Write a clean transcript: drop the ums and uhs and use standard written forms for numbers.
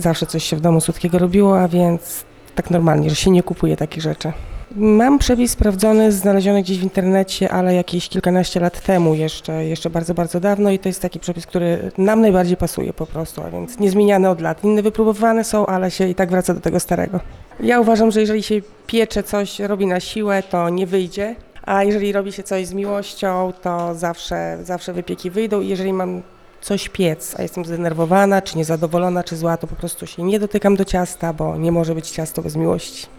Zawsze coś się w domu słodkiego robiło, a więc tak normalnie, że się nie kupuje takich rzeczy. Mam przepis sprawdzony, znaleziony gdzieś w internecie, ale jakieś kilkanaście lat temu jeszcze bardzo, bardzo dawno i to jest taki przepis, który nam najbardziej pasuje po prostu, a więc niezmieniany od lat. Inne wypróbowane są, ale się i tak wraca do tego starego. Ja uważam, że jeżeli się piecze coś, robi na siłę, to nie wyjdzie, a jeżeli robi się coś z miłością, to zawsze wypieki wyjdą i jeżeli mam coś piec, a jestem zdenerwowana, czy niezadowolona, czy zła, to po prostu się nie dotykam do ciasta, bo nie może być ciasto bez miłości.